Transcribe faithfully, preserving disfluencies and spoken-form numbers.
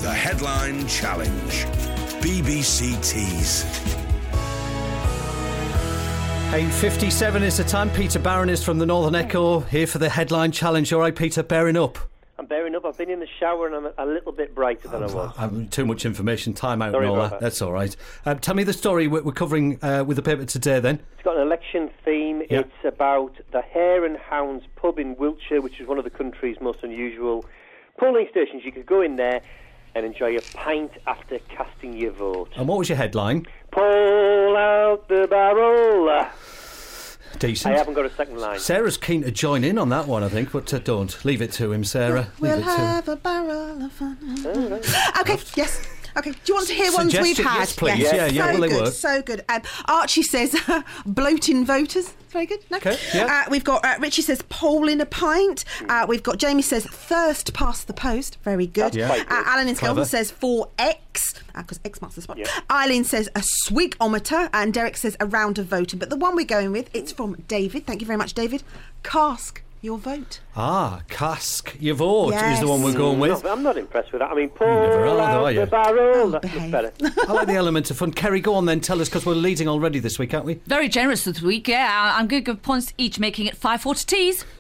The Headline Challenge. B B C Tees. eight fifty-seven is the time. Peter Barron is from the Northern Echo here for the Headline Challenge. All right, Peter, bearing up. I'm bearing up. I've been in the shower and I'm a little bit brighter than I was. I'm too much information, time out Sorry and all about that. that. That's all right. Um, tell me the story we're, we're covering uh, with the paper today then. It's got an election theme. Yeah. It's about the Hare and Hounds pub in Wiltshire, which is one of the country's most unusual polling stations. You could go in there and enjoy a pint after casting your vote. And what was your headline? Pull out the barrel. Decent. I haven't got a second line. Sarah's keen to join in on that one, I think, but uh, don't. Leave it to him, Sarah. We'll Leave it to him. have a barrel of fun. Oh, right. Okay, yes. Okay, do you want to hear ones we've Suggestion- had? yes, please. Yes. Yeah, yeah, so will they good, work? so good. Um, Archie says bloating voters. Very good. No? Okay, yeah. Uh, we've got uh, Richie says pole in a pint. Uh, we've got Jamie says thirst past the post. Very good. Yeah. Quite good. Uh, Alan in Clever. Skelton says four X because X marks the spot. Yeah. Eileen says a swigometer, and Derek says a round of voting. But the one we're going with, it's from David. Thank you very much, David. Cask your vote. Ah, cask your vote Yes. is the one we're going with. No, I'm not impressed with that. I mean, pull never are, out though, are you? the barrel. Oh, That's much behave. better. I like the element of fun. Kerry, go on then, tell us, because we're leading already this week, aren't we? Very generous this week, yeah. I'm going to give points each, making it five four to tees.